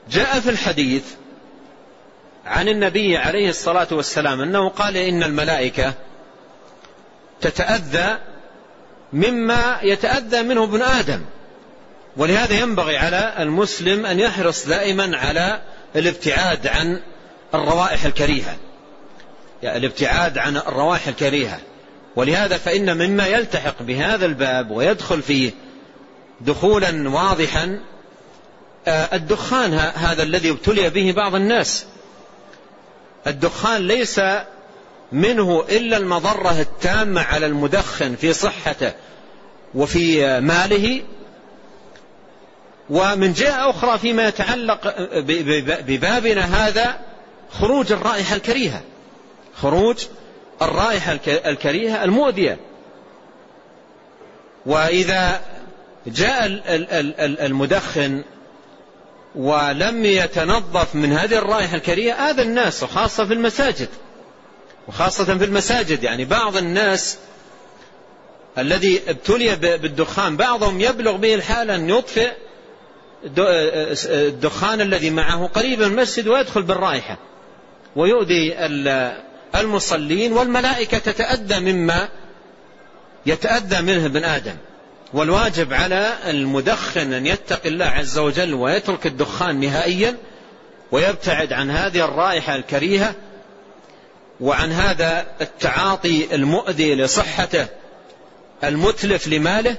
جاء في الحديث عن النبي عليه الصلاة والسلام أنه قال إن الملائكة تتأذى مما يتأذى منه ابن آدم، ولهذا ينبغي على المسلم أن يحرص دائما على الابتعاد عن الروائح الكريهة، يعني الابتعاد عن الروائح الكريهة. ولهذا فإن مما يلتحق بهذا الباب ويدخل فيه دخولا واضحا الدخان، هذا الذي ابتلي به بعض الناس. الدخان ليس منه إلا المضرة التامة على المدخن في صحته وفي ماله، ومن جهة أخرى فيما يتعلق ببابنا هذا خروج الرائحة الكريهة، خروج الرائحة الكريهة المؤذية. وإذا جاء المدخن ولم يتنظف من هذه الرائحة الكريهة آذى الناس، وخاصة في المساجد. يعني بعض الناس الذي ابتلي بالدخان بعضهم يبلغ به الحال أن يطفئ الدخان الذي معه قريبا من المسجد ويدخل بالرائحة ويؤذي المصلين، والملائكة تتأذى مما يتأذى منه ابن آدم. والواجب على المدخن أن يتقي الله عز وجل ويترك الدخان نهائيا ويبتعد عن هذه الرائحة الكريهة وعن هذا التعاطي المؤذي لصحته المتلف لماله.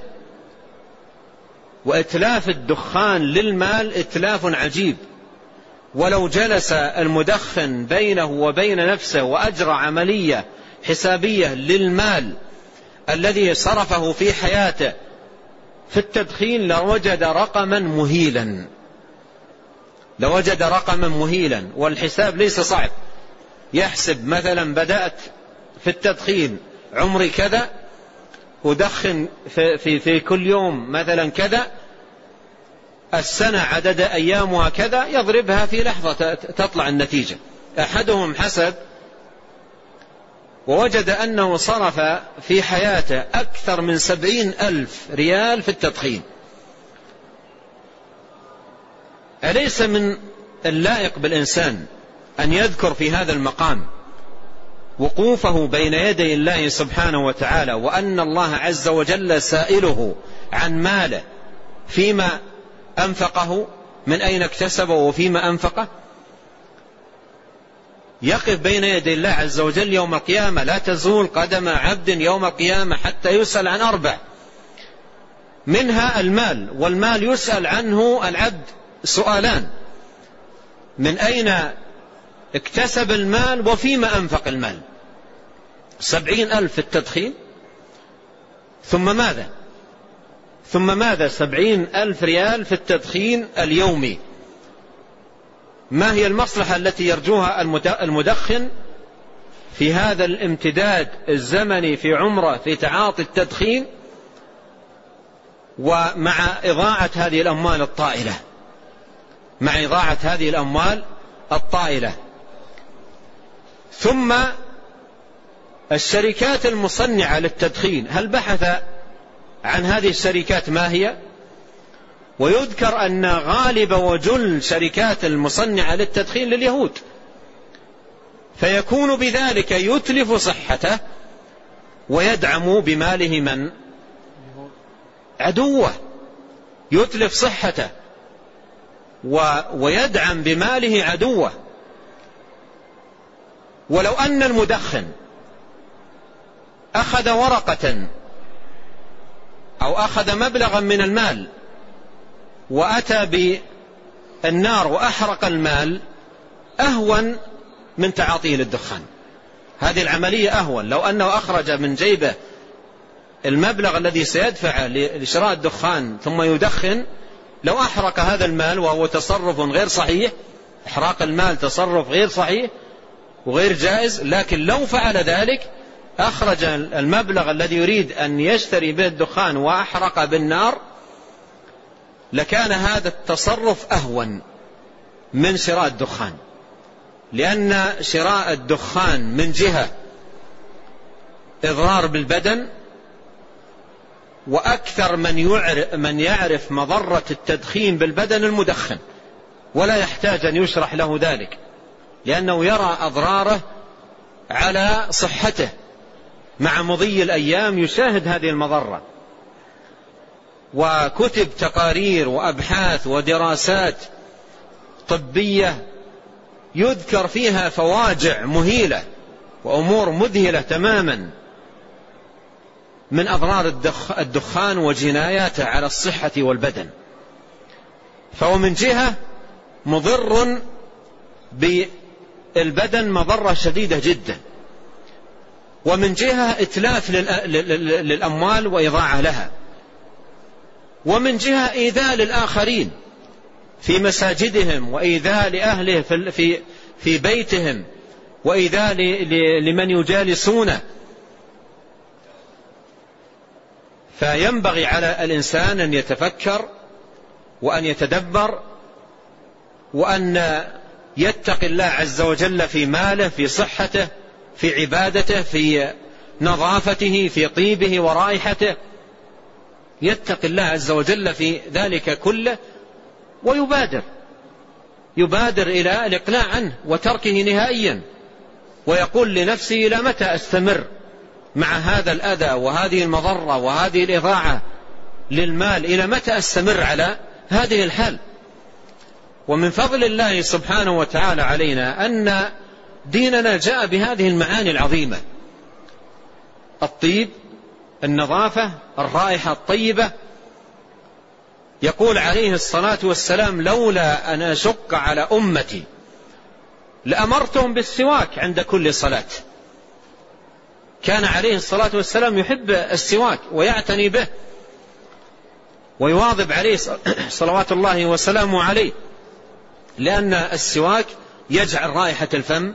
وإتلاف الدخان للمال إتلاف عجيب، ولو جلس المدخن بينه وبين نفسه وأجرى عملية حسابية للمال الذي صرفه في حياته في التدخين لوجد رقما مهيلا. والحساب ليس صعب، يحسب مثلا بدأت في التدخين عمري كذا ودخن في كل يوم مثلا كذا، السنة عدد أيامها كذا، يضربها في لحظة تطلع النتيجة. أحدهم حسب ووجد أنه صرف في حياته أكثر من 70,000 ريال في التدخين. أليس من اللائق بالإنسان أن يذكر في هذا المقام وقوفه بين يدي الله سبحانه وتعالى، وأن الله عز وجل سائله عن ماله فيما أنفقه، من أين اكتسبه وفيما أنفقه؟ يقف بين يدي الله عز وجل يوم القيامة لا تزول قدم عبد يوم القيامة حتى يسأل عن 4، منها المال. والمال يسأل عنه العبد سؤالان: من أين اكتسب المال وفيما أنفق المال. 70,000 في التدخين، ثم ماذا 70,000 ريال في التدخين اليومي. ما هي المصلحة التي يرجوها المدخن في هذا الامتداد الزمني في عمره في تعاطي التدخين ومع إضاعة هذه الأموال الطائلة؟ ثم الشركات المصنعة للتدخين، هل بحث عن هذه الشركات ما هي؟ ويذكر أن غالب وجل شركات المصنعة للتدخين لليهود، فيكون بذلك يتلف صحته ويدعم بماله من؟ عدوه. يتلف صحته ويدعم بماله عدوه. ولو أن المدخن أخذ ورقة أو أخذ مبلغا من المال وأتى بالنار وأحرق المال، أهون من تعاطيه للدخان. هذه العملية أهون. لو أنه أخرج من جيبه المبلغ الذي سيدفع لشراء الدخان ثم يدخن، لو أحرق هذا المال وهو تصرف غير صحيح، إحراق المال تصرف غير صحيح وغير جائز، لكن لو فعل ذلك أخرج المبلغ الذي يريد أن يشتري به الدخان وأحرق بالنار، لكان هذا التصرف أهون من شراء الدخان. لأن شراء الدخان من جهة إضرار بالبدن، وأكثر من يعرف مضرة التدخين بالبدن المدخن، ولا يحتاج أن يشرح له ذلك، لأنه يرى أضراره على صحته مع مضي الأيام، يشاهد هذه المضرة. وكتب تقارير وأبحاث ودراسات طبية يذكر فيها فواجع مهيلة وأمور مذهلة تماما من أضرار الدخان وجناياته على الصحة والبدن. فهو من جهة مضر بالبدن مضرة شديدة جدا، ومن جهة إتلاف للأموال وإضاعة لها، ومن جهة إيذاء للآخرين في مساجدهم، وإيذاء لأهله في بيتهم، وإيذاء لمن يجالسونه. فينبغي على الإنسان أن يتفكر وأن يتدبر وأن يتقي الله عز وجل في ماله، في صحته، في عبادته، في نظافته، في طيبه ورائحته. يتقي الله عز وجل في ذلك كله ويبادر إلى الإقلاع عنه وتركه نهائيا، ويقول لنفسه: إلى متى أستمر مع هذا الأذى وهذه المضرة وهذه الإضاعة للمال؟ إلى متى أستمر على هذه الحال؟ ومن فضل الله سبحانه وتعالى علينا أن ديننا جاء بهذه المعاني العظيمة: الطيب، النظافة، الرائحة الطيبة. يقول عليه الصلاة والسلام: لولا أن أشق على أمتي لأمرتهم بالسواك عند كل صلاة. كان عليه الصلاة والسلام يحب السواك ويعتني به ويواظب عليه صلوات الله وسلامه عليه، لأن السواك يجعل رائحة الفم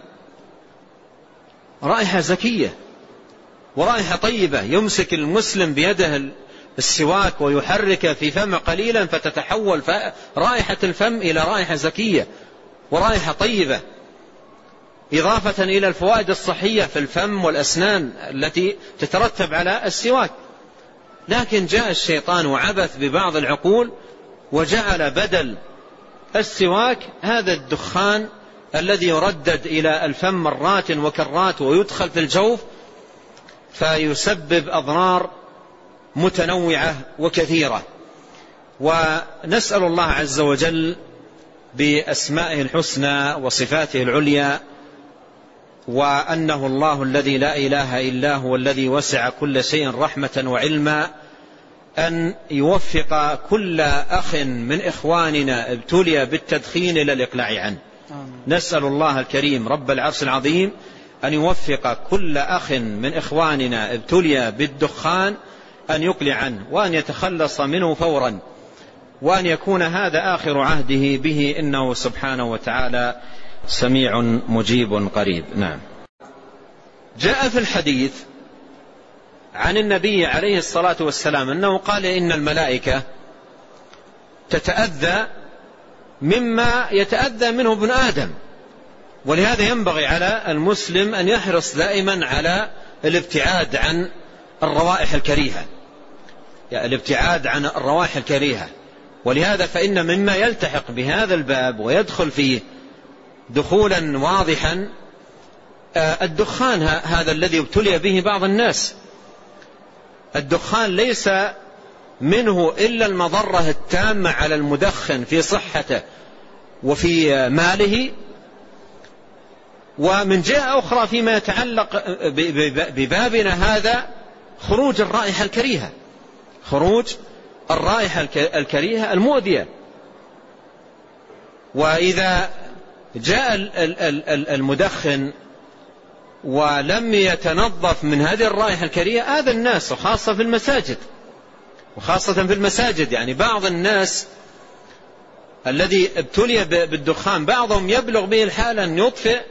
رائحة زكية ورائحة طيبة. يمسك المسلم بيده السواك ويحرك في فمه قليلا فتتحول رائحة الفم إلى رائحة زكية ورائحة طيبة، إضافة إلى الفوائد الصحية في الفم والأسنان التي تترتب على السواك. لكن جاء الشيطان وعبث ببعض العقول وجعل بدل السواك هذا الدخان الذي يردد إلى الفم مرات وكرات ويدخل في الجوف، فيسبب أضرار متنوعة وكثيرة. ونسأل الله عز وجل بأسمائه الحسنى وصفاته العليا، وأنه الله الذي لا إله إلا هو الذي وسع كل شيء رحمة وعلما، أن يوفق كل أخ من إخواننا ابتلي بالتدخين إلى الإقلاع عنه. نسأل الله الكريم رب العرش العظيم أن يوفق كل أخ من إخواننا ابتلي بالدخان أن يقلع عنه وأن يتخلص منه فورا، وأن يكون هذا آخر عهده به، إنه سبحانه وتعالى سميع مجيب قريب. نعم. جاء في الحديث عن النبي عليه الصلاة والسلام أنه قال: إن الملائكة تتأذى مما يتأذى منه ابن آدم. ولهذا ينبغي على المسلم أن يحرص دائما على الابتعاد عن الروائح الكريهة، يعني الابتعاد عن الروائح الكريهة. ولهذا فإن مما يلتحق بهذا الباب ويدخل فيه دخولا واضحا الدخان هذا الذي ابتلي به بعض الناس. الدخان ليس منه إلا المضرة التامة على المدخن في صحته وفي ماله، ومن جهة أخرى فيما يتعلق ببابنا هذا خروج الرائحة الكريهة، خروج الرائحة الكريهة المؤذية. وإذا جاء المدخن ولم يتنظف من هذه الرائحة الكريهة آذى الناس، وخاصة في المساجد. يعني بعض الناس الذي ابتلي بالدخان بعضهم يبلغ به الحال أن يطفئ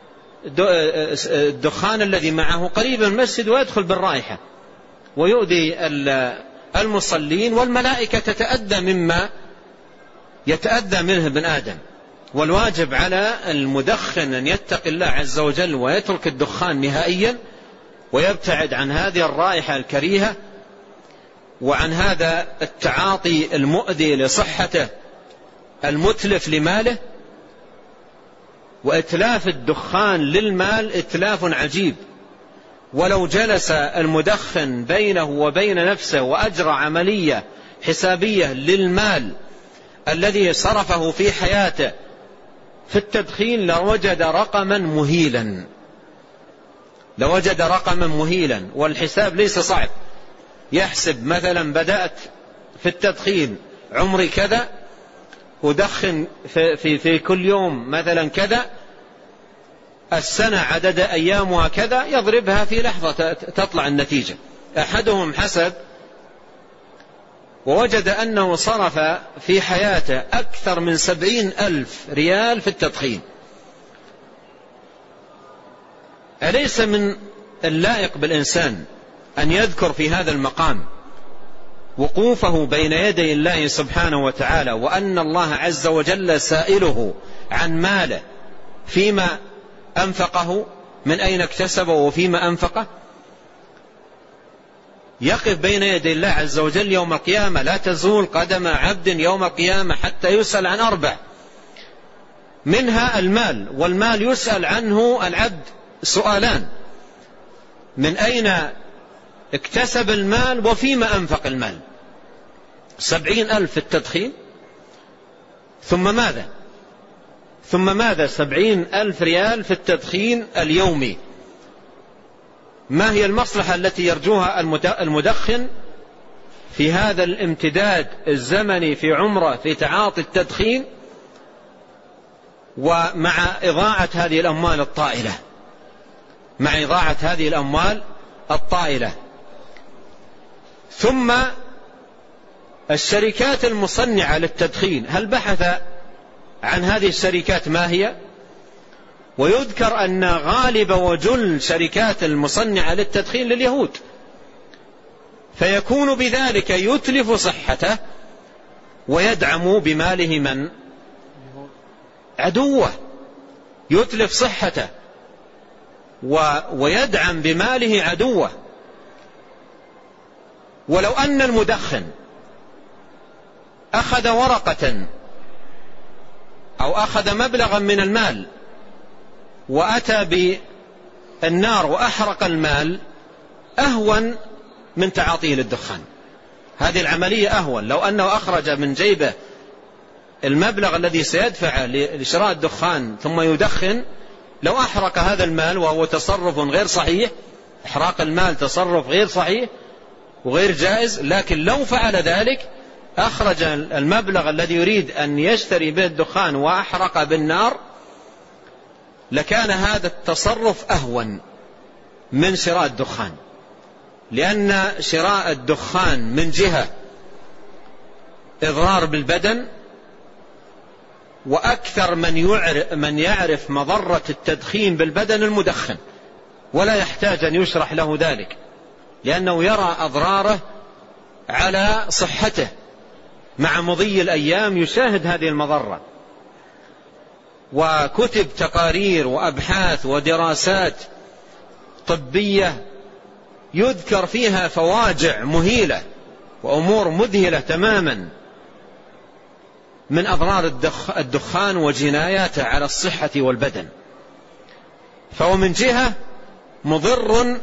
الدخان الذي معه قريب من المسجد ويدخل بالرائحة ويؤذي المصلين، والملائكة تتأذى مما يتأذى منه ابن آدم. والواجب على المدخن أن يتقي الله عز وجل ويترك الدخان نهائيا ويبتعد عن هذه الرائحة الكريهة وعن هذا التعاطي المؤذي لصحته المتلف لماله، وإتلاف الدخان للمال إتلاف عجيب. ولو جلس المدخن بينه وبين نفسه وأجرى عملية حسابية للمال الذي صرفه في حياته في التدخين لوجد رقما مهيلا. والحساب ليس صعب، يحسب مثلا بدأت في التدخين عمري كذا، ودخن في كل يوم مثلا كذا، السنة عدد أيامها كذا، يضربها في لحظة تطلع النتيجة. أحدهم حسب ووجد أنه صرف في حياته أكثر من 70,000 ريال في التدخين. أليس من اللائق بالإنسان أن يذكر في هذا المقام وقوفه بين يدي الله سبحانه وتعالى، وأن الله عز وجل سائله عن ماله فيما أنفقه، من أين اكتسبه وفيما أنفقه؟ يقف بين يدي الله عز وجل يوم القيامة، لا تزول قدم عبد يوم القيامة حتى يسأل عن 4، منها المال. والمال يسأل عنه العبد سؤالان: من أين اكتسب المال وفيما أنفق المال. 70,000 في التدخين، ثم ماذا 70,000 ريال في التدخين اليومي. ما هي المصلحة التي يرجوها المدخن في هذا الامتداد الزمني في عمره في تعاطي التدخين، ومع إضاعة هذه الأموال الطائلة ثم الشركات المصنعة للتدخين، هل بحث عن هذه الشركات ما هي؟ ويذكر أن غالب وجل شركات المصنعة للتدخين لليهود، فيكون بذلك يتلف صحته ويدعم بماله من؟ عدوه. يتلف صحته ويدعم بماله عدوه. ولو أن المدخن أخذ ورقة أو أخذ مبلغا من المال وأتى بالنار وأحرق المال، أهون من تعاطيه للدخان. هذه العملية أهون. لو أنه أخرج من جيبه المبلغ الذي سيدفعه لشراء الدخان ثم يدخن، لو أحرق هذا المال وهو تصرف غير صحيح، إحراق المال تصرف غير صحيح وغير جائز، لكن لو فعل ذلك أخرج المبلغ الذي يريد أن يشتري به الدخان وأحرق بالنار، لكان هذا التصرف أهون من شراء الدخان. لأن شراء الدخان من جهة إضرار بالبدن، وأكثر من يعرف مضرة التدخين بالبدن المدخن، ولا يحتاج أن يشرح له ذلك، لأنه يرى أضراره على صحته مع مضي الأيام، يشاهد هذه المضرة. وكتب تقارير وأبحاث ودراسات طبية يذكر فيها فواجع مهيلة وأمور مذهلة تماما من أضرار الدخان وجناياته على الصحة والبدن. فهو من جهة مضر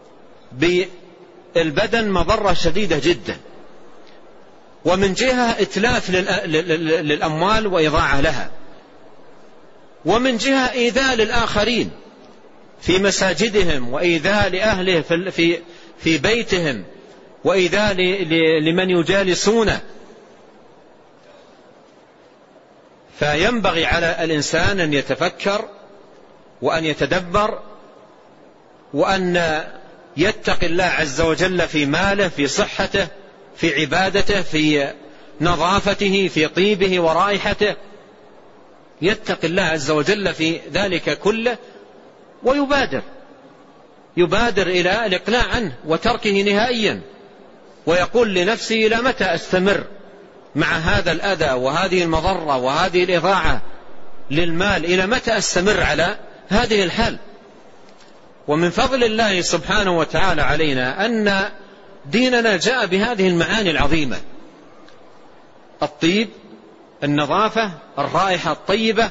بالبدن مضرة شديدة جدا، ومن جهة إتلاف للأموال وإضاعة لها، ومن جهة إيذاء للآخرين في مساجدهم، وإيذاء لأهله في بيتهم، وإيذاء لمن يجالسونه. فينبغي على الإنسان أن يتفكر وأن يتدبر وأن يتقي الله عز وجل في ماله، في صحته، في عبادته، في نظافته، في طيبه ورائحته. يتقي الله عز وجل في ذلك كله، ويبادر إلى الإقلاع عنه وتركه نهائيا، ويقول لنفسه: إلى متى أستمر مع هذا الأذى وهذه المضرة وهذه الإضاعة للمال؟ إلى متى أستمر على هذه الحال؟ ومن فضل الله سبحانه وتعالى علينا أن ديننا جاء بهذه المعاني العظيمة: الطيب، النظافة، الرائحة الطيبة.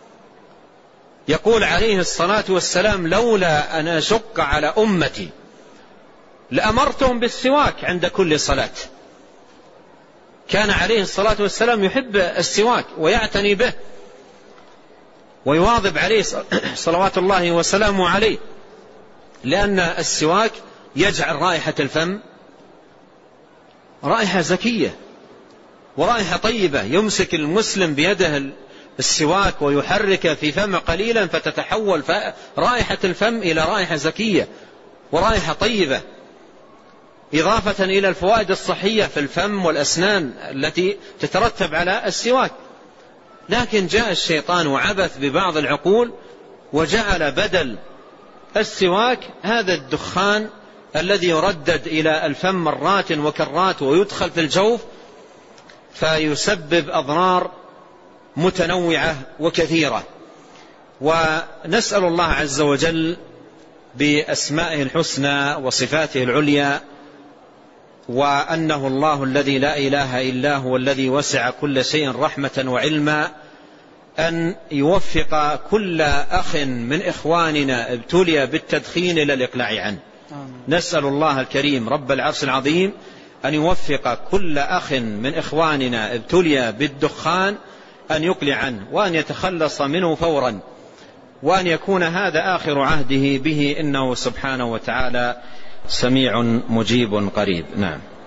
يقول عليه الصلاة والسلام: لولا أن أشق على أمتي لأمرتهم بالسواك عند كل صلاة. كان عليه الصلاة والسلام يحب السواك ويعتني به ويواظب عليه صلوات الله وسلامه عليه، لأن السواك يجعل رائحة الفم رائحة زكية ورائحة طيبة. يمسك المسلم بيده السواك ويحرك في فمه قليلا فتتحول رائحة الفم إلى رائحة زكية ورائحة طيبة، إضافة إلى الفوائد الصحية في الفم والأسنان التي تترتب على السواك. لكن جاء الشيطان وعبث ببعض العقول وجعل بدل السواك هذا الدخان الذي يردد إلى الفم مرات وكرات ويدخل في الجوف، فيسبب أضرار متنوعة وكثيرة. ونسأل الله عز وجل بأسمائه الحسنى وصفاته العليا، وأنه الله الذي لا إله إلا هو الذي وسع كل شيء رحمة وعلما، أن يوفق كل أخ من إخواننا ابتلي بالتدخين إلى الإقلاع عنه. نسأل الله الكريم رب العرش العظيم أن يوفق كل أخ من إخواننا ابتلي بالدخان أن يقلع عنه وأن يتخلص منه فورا، وأن يكون هذا آخر عهده به، إنه سبحانه وتعالى سميع مجيب قريب. نعم.